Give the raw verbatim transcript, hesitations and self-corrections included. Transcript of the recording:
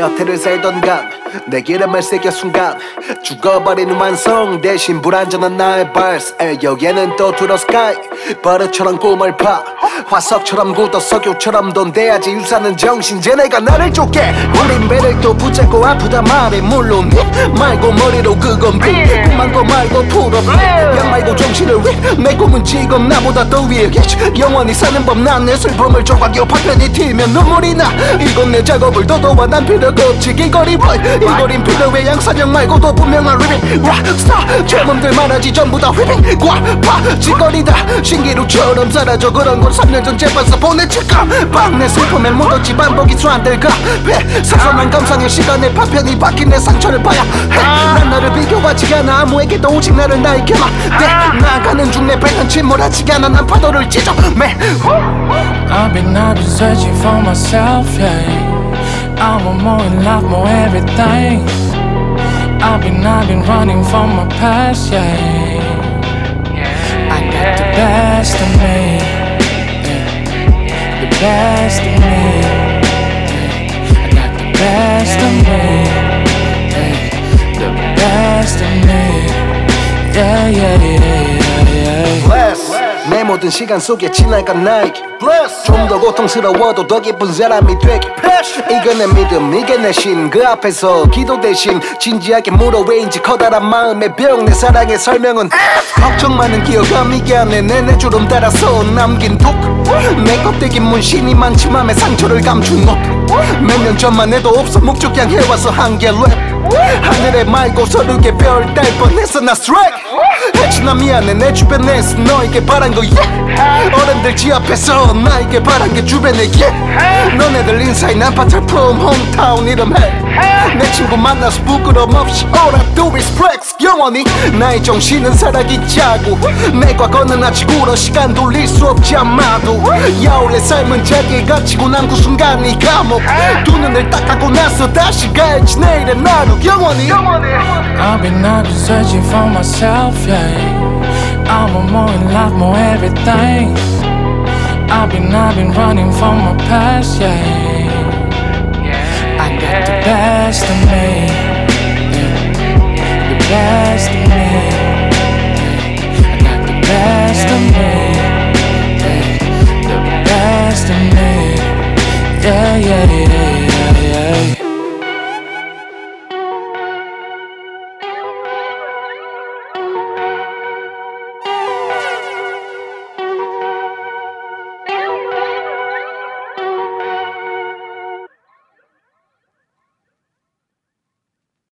곁에를 살던간 내 이름을 새겨 순간 죽어버린 완성 대신 불안전한 나의 발스 여기에는 또 두러 스카이 버릇처럼 꿈을 파 화석처럼 굳어 석유처럼 돈돼야지 유사는 정신 쟤네가 나를 쫓게 우린 배를 또 붙잡고 아프다 말해 물론 말고 머리로 그건 비 말고 말고 풀어 양 말고 정신을 위내 꿈은 지금 나보다 더 위에 영원히 사는 법 난 내 슬픔을 조각이어 파편이 튀면 눈물이 나 이건 내 작업을 더 도와 난 필요가 없지 이 거리 boy 이 거린 필요해 양산형 말고도 분명한 리빙 락스타 젊음들 말하지 전부 다 휘빙 과파 짓거리다 신기루처럼 사라져 그런 건 삼 년 전 재판서 보내칠까 빵내 슬픔에 묻었지 반복이 수한들까 배 사선한 감상의 시간에 파편이 박힌 내 상처를 봐야 해난 나를 비교하지 않아 아무에게도 오직 나를 나에게 막대 나가는 중 내 배는 침몰하지 않아 난 파도를 찢어 매 I've been, I've been searching for myself, yeah I want more in life, more everything I've been, I've been running from my past, yeah I got the best of me, yeah. The best of me, yeah. I got the best of me, yeah. The best of me, yeah, yeah, yeah, yeah. Bless 내 모든 시간 속에 지나간 나에게 좀 더 고통스러워도 더 기쁜 사람이 되게 이게 내 믿음 이게 내 신 그 앞에서 기도 대신 진지하게 물어 왜인지 커다란 마음의 병 내 사랑의 설명은 걱정 많은 기억함 이게 안에 내내 주름 따라서 남긴 독 내 껍데기 문신이 많지 맘에 상처를 감춘 너 몇 년 전만 해도 없어 목적향 해와서 한개 랩 하늘에 말고 서르게 별 딸 뻔했어 나 스트라이크 해치나 미안해 내 주변에서 너에게 바란 거 yeah. 어른들 지 앞에서 나에게 바란 게 주변에 yeah. 너네들 인사인 아파트품 홈타운 이름 해내 친구 만나서 부끄럼 없이 all I do is flex 영원히 나의 정신은 살아있자고 내 과거는 아직 울어 시간 돌릴 수 없지 아마도 야올의 삶은 자기의 갇히고 난 그 순간 이 감옥 두 눈을 딱 감고 나서 다시 가야지 내일의 나로 영원히 I've been, I've been searching for myself, yeah I want more in life, more everything I've been, I've been running from my past, yeah I got the best of me, yeah. The best of me, yeah. I got the best of me, yeah. The best of me, yeah, yeah, yeah.